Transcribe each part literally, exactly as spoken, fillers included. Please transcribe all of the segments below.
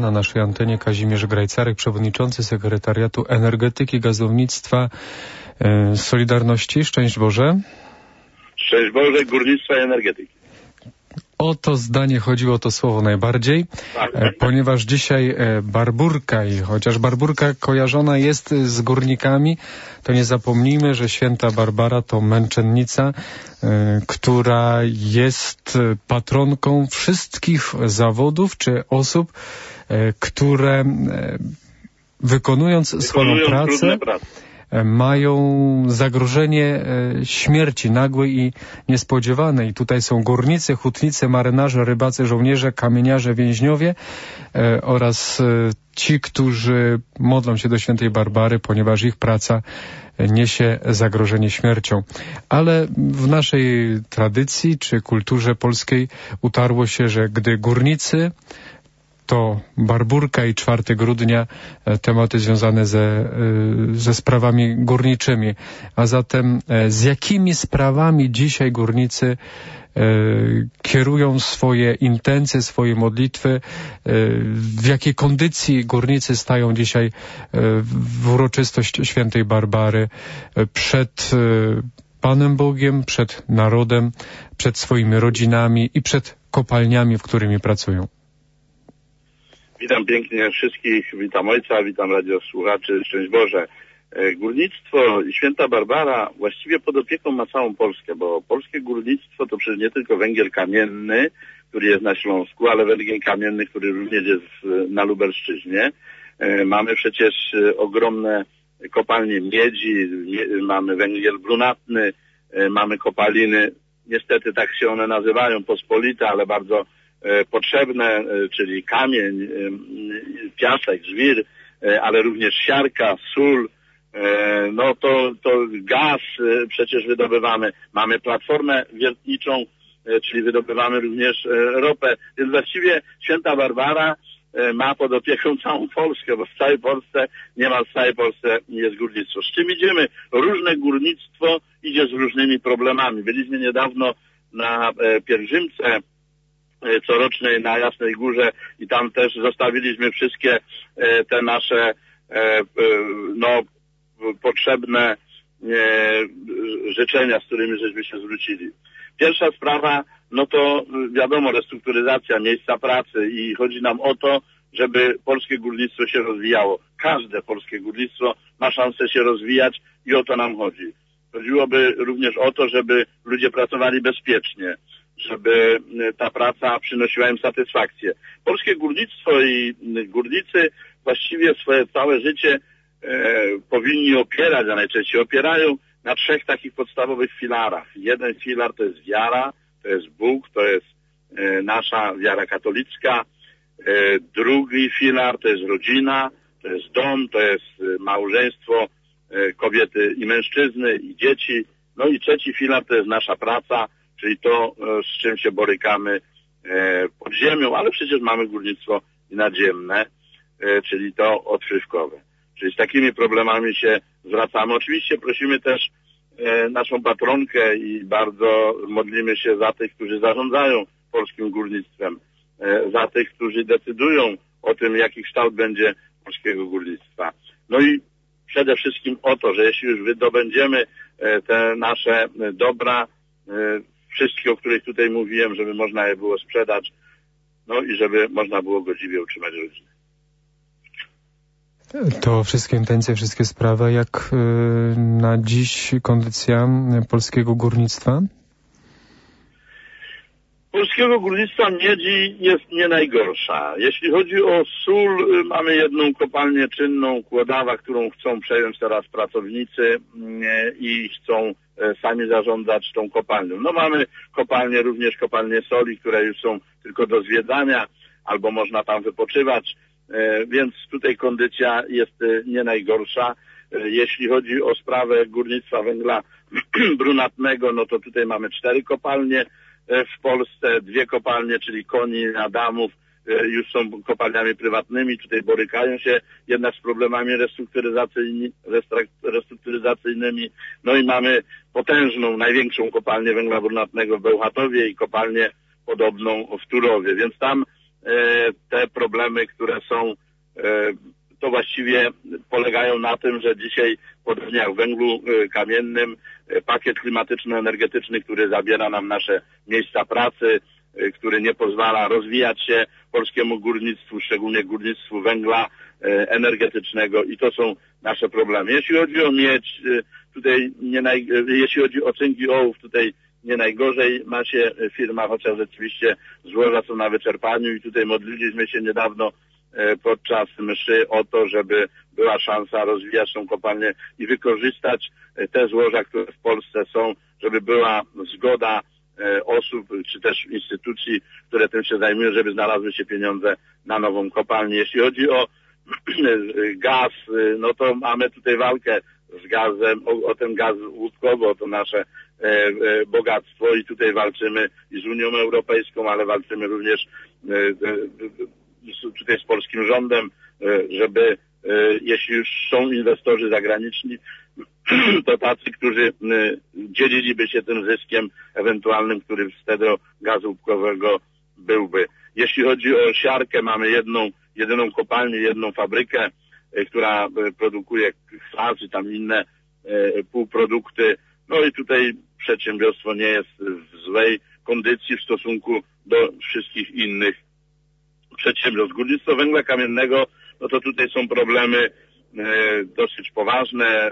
na naszej antenie Kazimierz Grajcarek, przewodniczący Sekretariatu Energetyki, Gazownictwa, e, Solidarności. Szczęść Boże. Szczęść Boże, górnictwa i energetyki. O to zdanie chodziło, to słowo najbardziej, e, ponieważ dzisiaj e, Barburka, i chociaż Barburka kojarzona jest z górnikami, to nie zapomnijmy, że święta Barbara to męczennica, e, która jest patronką wszystkich zawodów czy osób, e, które e, wykonując, wykonując swoją pracę, mają zagrożenie śmierci nagłej i niespodziewanej. I tutaj są górnicy, hutnicy, marynarze, rybacy, żołnierze, kamieniarze, więźniowie e, oraz e, ci, którzy modlą się do świętej Barbary, ponieważ ich praca niesie zagrożenie śmiercią. Ale w naszej tradycji czy kulturze polskiej utarło się, że gdy górnicy, to Barburka i czwartego grudnia, tematy związane ze, ze sprawami górniczymi. A zatem z jakimi sprawami dzisiaj górnicy e, kierują swoje intencje, swoje modlitwy? E, w jakiej kondycji górnicy stają dzisiaj e, w uroczystość świętej Barbary przed e, Panem Bogiem, przed narodem, przed swoimi rodzinami i przed kopalniami, w którymi pracują? Witam pięknie wszystkich, witam ojca, witam radiosłuchaczy, szczęść Boże. Górnictwo i święta Barbara właściwie pod opieką ma całą Polskę, bo polskie górnictwo to przecież nie tylko węgiel kamienny, który jest na Śląsku, ale węgiel kamienny, który również jest na Lubelszczyźnie. Mamy przecież ogromne kopalnie miedzi, mamy węgiel brunatny, mamy kopaliny, niestety tak się one nazywają, pospolite, ale bardzo potrzebne, czyli kamień, piasek, żwir, ale również siarka, sól, no to, to gaz przecież wydobywamy. Mamy platformę wiertniczą, czyli wydobywamy również ropę. Więc właściwie święta Barbara ma pod opieką całą Polskę, bo w całej Polsce, niemal w całej Polsce jest górnictwo. Z czym idziemy? Różne górnictwo idzie z różnymi problemami. Byliśmy niedawno na pielgrzymce corocznej na Jasnej Górze i tam też zostawiliśmy wszystkie e, te nasze e, e, no, potrzebne e, życzenia, z którymi żeśmy się zwrócili. Pierwsza sprawa, no to wiadomo, restrukturyzacja miejsca pracy i chodzi nam o to, żeby polskie górnictwo się rozwijało. Każde polskie górnictwo ma szansę się rozwijać i o to nam chodzi. Chodziłoby również o to, żeby ludzie pracowali bezpiecznie, żeby ta praca przynosiła im satysfakcję. Polskie górnictwo i górnicy właściwie swoje całe życie e, powinni opierać, a najczęściej opierają na trzech takich podstawowych filarach. Jeden filar to jest wiara, to jest Bóg, to jest e, nasza wiara katolicka. E, drugi filar to jest rodzina, to jest dom, to jest małżeństwo e, kobiety i mężczyzny i dzieci. No i trzeci filar to jest nasza praca, czyli to, z czym się borykamy pod ziemią, ale przecież mamy górnictwo i nadziemne, czyli to odkrywkowe. Czyli z takimi problemami się zwracamy. Oczywiście prosimy też naszą patronkę i bardzo modlimy się za tych, którzy zarządzają polskim górnictwem, za tych, którzy decydują o tym, jaki kształt będzie polskiego górnictwa. No i przede wszystkim o to, że jeśli już wydobędziemy te nasze dobra, wszystkie, o których tutaj mówiłem, żeby można je było sprzedać, no i żeby można było godziwie utrzymać rodzinę. To wszystkie intencje, wszystkie sprawy. Jak na dziś kondycja polskiego górnictwa? Polskiego górnictwa miedzi jest nie najgorsza. Jeśli chodzi o sól, mamy jedną kopalnię czynną, Kłodawa, którą chcą przejąć teraz pracownicy i chcą sami zarządzać tą kopalnią. No mamy kopalnie, również kopalnie soli, które już są tylko do zwiedzania, albo można tam wypoczywać, więc tutaj kondycja jest nie najgorsza. Jeśli chodzi o sprawę górnictwa węgla brunatnego, no to tutaj mamy cztery kopalnie w Polsce, dwie kopalnie, czyli Konin, Adamów, już są kopalniami prywatnymi, tutaj borykają się jednak z problemami restrukturyzacyjnymi, restrukturyzacyjnymi. No i mamy potężną, największą kopalnię węgla brunatnego w Bełchatowie i kopalnię podobną w Turowie, więc tam te problemy, które są, to właściwie polegają na tym, że dzisiaj, podobnie jak w węglu kamiennym, pakiet klimatyczno-energetyczny, który zabiera nam nasze miejsca pracy, który nie pozwala rozwijać się polskiemu górnictwu, szczególnie górnictwu węgla energetycznego, i to są nasze problemy. Jeśli chodzi o miedź, tutaj nie naj... jeśli chodzi o cynki ołów, tutaj nie najgorzej ma się firma, chociaż rzeczywiście złoża są na wyczerpaniu i tutaj modliliśmy się niedawno podczas mszy o to, żeby była szansa rozwijać tą kopalnię i wykorzystać te złoża, które w Polsce są, żeby była zgoda osób czy też instytucji, które tym się zajmują, żeby znalazły się pieniądze na nową kopalnię. Jeśli chodzi o gaz, no to mamy tutaj walkę z gazem, o, o ten gaz łupkowy, o to nasze e, e, bogactwo, i tutaj walczymy i z Unią Europejską, ale walczymy również e, e, tutaj z polskim rządem, e, żeby e, jeśli już są inwestorzy zagraniczni, to tacy, którzy e, dzieliliby się tym zyskiem ewentualnym, który z tego gazu łupkowego byłby. Jeśli chodzi o siarkę, mamy jedną, jedyną kopalnię, jedną fabrykę, która produkuje kwas i tam inne półprodukty. No i tutaj przedsiębiorstwo nie jest w złej kondycji w stosunku do wszystkich innych przedsiębiorstw. Górnictwo węgla kamiennego, no to tutaj są problemy dosyć poważne,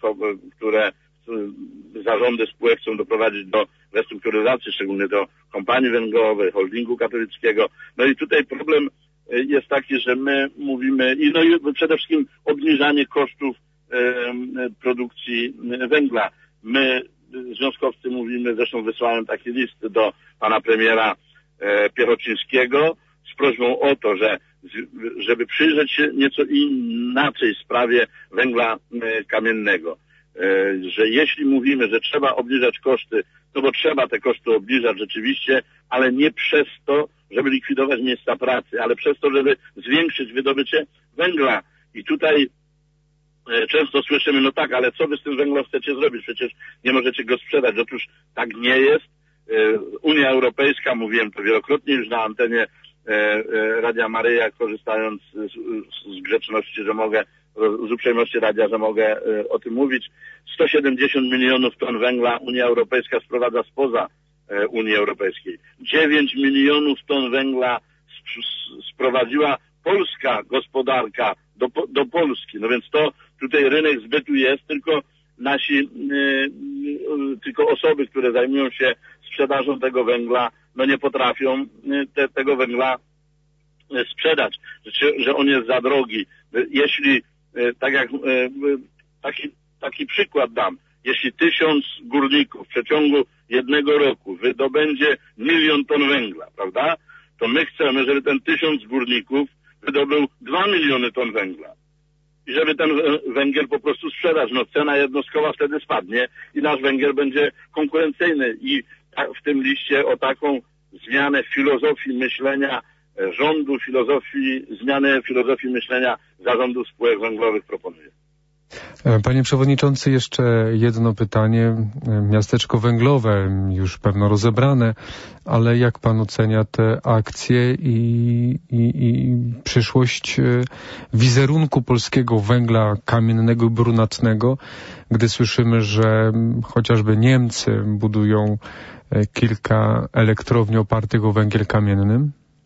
które zarządy spółek chcą doprowadzić do restrukturyzacji, szczególnie do kompanii węglowej, holdingu katolickiego. No i tutaj problem jest taki, że my mówimy, i no i przede wszystkim obniżanie kosztów e, produkcji węgla. My, związkowcy, mówimy, zresztą wysłałem taki list do pana premiera e, Piechocińskiego z prośbą o to, że żeby przyjrzeć się nieco inaczej sprawie węgla e, kamiennego. E, że jeśli mówimy, że trzeba obniżać koszty, no bo trzeba te koszty obniżać rzeczywiście, ale nie przez to, żeby likwidować miejsca pracy, ale przez to, żeby zwiększyć wydobycie węgla. I tutaj e, często słyszymy, no tak, ale co wy z tym węglem chcecie zrobić? Przecież nie możecie go sprzedać. Otóż tak nie jest. E, Unia Europejska, mówiłem to wielokrotnie już na antenie e, e, Radia Maryja, korzystając z, z grzeczności, że mogę, z uprzejmości radia, że mogę e, o tym mówić. sto siedemdziesiąt milionów ton węgla Unia Europejska sprowadza spoza Unii Europejskiej. dziewięć milionów ton węgla sprowadziła polska gospodarka do, do Polski. No więc to tutaj rynek zbytu jest, tylko nasi, yy, tylko osoby, które zajmują się sprzedażą tego węgla, no nie potrafią te, tego węgla sprzedać, że, że on jest za drogi. Jeśli, yy, tak jak, yy, taki, taki przykład dam, jeśli tysiąc górników w przeciągu jednego roku wydobędzie milion ton węgla, prawda? To my chcemy, żeby ten tysiąc górników wydobył dwa miliony ton węgla. I żeby ten węgiel po prostu sprzedać. No cena jednostkowa wtedy spadnie i nasz węgiel będzie konkurencyjny. I w tym liście o taką zmianę filozofii myślenia rządu, filozofii, zmianę filozofii myślenia zarządu spółek węglowych proponuję. Panie Przewodniczący, jeszcze jedno pytanie. Miasteczko węglowe, już pewno rozebrane, ale jak Pan ocenia te akcje i, i, i przyszłość wizerunku polskiego węgla kamiennego i brunatnego, gdy słyszymy, że chociażby Niemcy budują kilka elektrowni opartych o węgiel kamienny?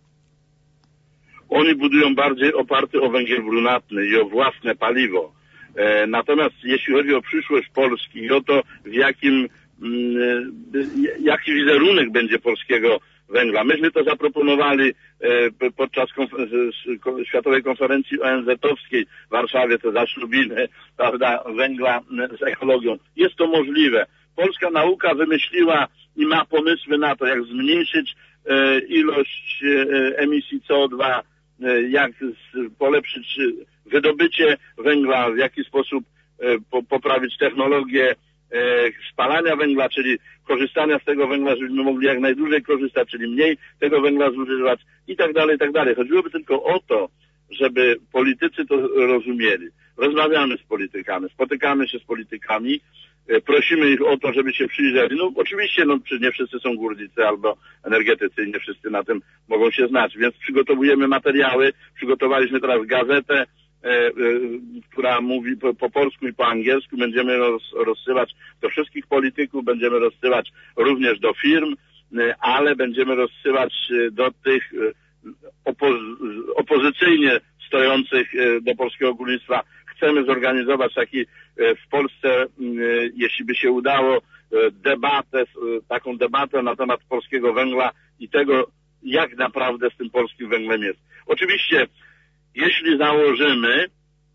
Oni budują bardziej oparty o węgiel brunatny i o własne paliwo. Natomiast jeśli chodzi o przyszłość Polski i o to, w jakim, jaki wizerunek będzie polskiego węgla, myśmy to zaproponowali podczas konfer- Światowej Konferencji O N Z-owskiej w Warszawie, te zaślubiny, prawda, węgla z ekologią. Jest to możliwe. Polska nauka wymyśliła i ma pomysły na to, jak zmniejszyć ilość emisji C O dwa, jak polepszyć wydobycie węgla, w jaki sposób po, poprawić technologię e, spalania węgla, czyli korzystania z tego węgla, żebyśmy mogli jak najdłużej korzystać, czyli mniej tego węgla zużywać i tak dalej, i tak dalej. Chodziłoby tylko o to, żeby politycy to rozumieli. Rozmawiamy z politykami, spotykamy się z politykami prosimy ich o to, żeby się przyjrzeli. No oczywiście, no nie wszyscy są górnicy albo energetycy i nie wszyscy na tym mogą się znać, więc przygotowujemy materiały, przygotowaliśmy teraz gazetę, e, e, która mówi po, po polsku i po angielsku, będziemy roz, rozsyłać do wszystkich polityków, będziemy rozsyłać również do firm, e, ale będziemy rozsyłać do tych opo opozycyjnie stojących do polskiego górnictwa. Chcemy zorganizować taki w Polsce, jeśli by się udało, debatę, taką debatę na temat polskiego węgla i tego, jak naprawdę z tym polskim węglem jest. Oczywiście, jeśli założymy,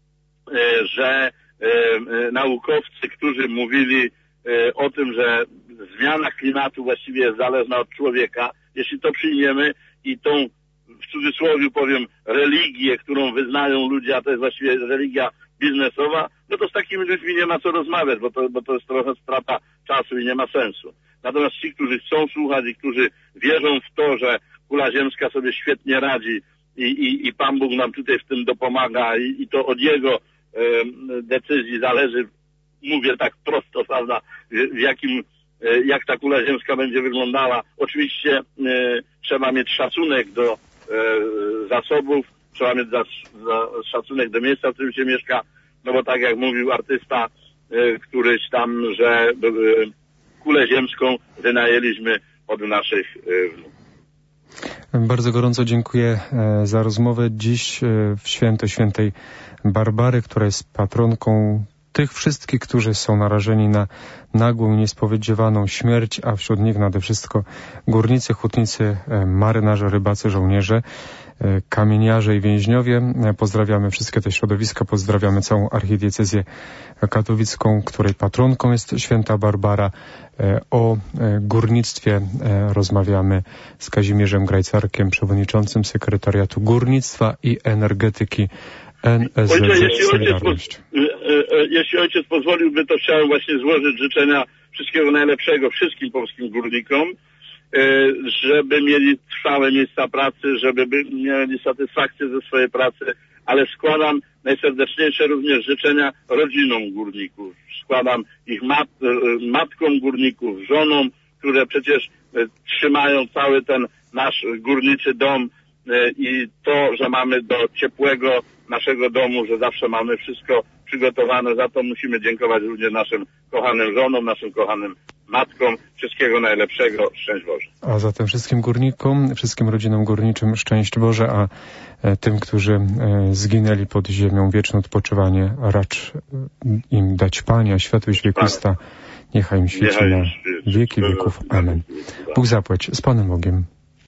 że naukowcy, którzy mówili o tym, że zmiana klimatu właściwie jest zależna od człowieka, jeśli to przyjmiemy i tą, w cudzysłowie powiem, religię, którą wyznają ludzie, a to jest właściwie religia biznesowa, no to z takimi ludźmi nie ma co rozmawiać, bo to, bo to jest trochę strata czasu i nie ma sensu. Natomiast ci, którzy chcą słuchać i którzy wierzą w to, że kula ziemska sobie świetnie radzi i, i, i Pan Bóg nam tutaj w tym dopomaga i, i to od Jego e, decyzji zależy, mówię tak prosto, prawda, w, w jakim, e, jak ta kula ziemska będzie wyglądała. Oczywiście e, trzeba mieć szacunek do e, zasobów, trzeba mieć za, za szacunek do miejsca, w którym się mieszka, no bo tak jak mówił artysta y, któryś tam, że y, kulę ziemską wynajęliśmy od naszych y, wnuków. Bardzo gorąco dziękuję za rozmowę dziś w święto świętej Barbary, która jest patronką tych wszystkich, którzy są narażeni na nagłą, niespodziewaną śmierć, a wśród nich nade wszystko górnicy, hutnicy, marynarze, rybacy, żołnierze, kamieniarze i więźniowie. Pozdrawiamy wszystkie te środowiska, pozdrawiamy całą archidiecezję katowicką, której patronką jest święta Barbara. O górnictwie rozmawiamy z Kazimierzem Grajcarkiem, przewodniczącym sekretariatu górnictwa i energetyki N S Z Ojcze, jeśli ojciec, poz, jeśli ojciec pozwoliłby, to chciałem właśnie złożyć życzenia wszystkiego najlepszego wszystkim polskim górnikom, żeby mieli trwałe miejsca pracy, żeby mieli satysfakcję ze swojej pracy, ale składam najserdeczniejsze również życzenia rodzinom górników. Składam ich mat, matkom górników, żonom, które przecież trzymają cały ten nasz górniczy dom i to, że mamy do ciepłego naszego domu, że zawsze mamy wszystko przygotowane. Za to musimy dziękować również naszym kochanym żonom, naszym kochanym matkom. Wszystkiego najlepszego. Szczęść Boże. A zatem wszystkim górnikom, wszystkim rodzinom górniczym szczęść Boże, a tym, którzy zginęli pod ziemią, wieczne odpoczywanie racz im dać Panie, a światłość wiekuista niechaj im świeci na wieki wieków. Amen. Bóg zapłać. Z Panem Bogiem.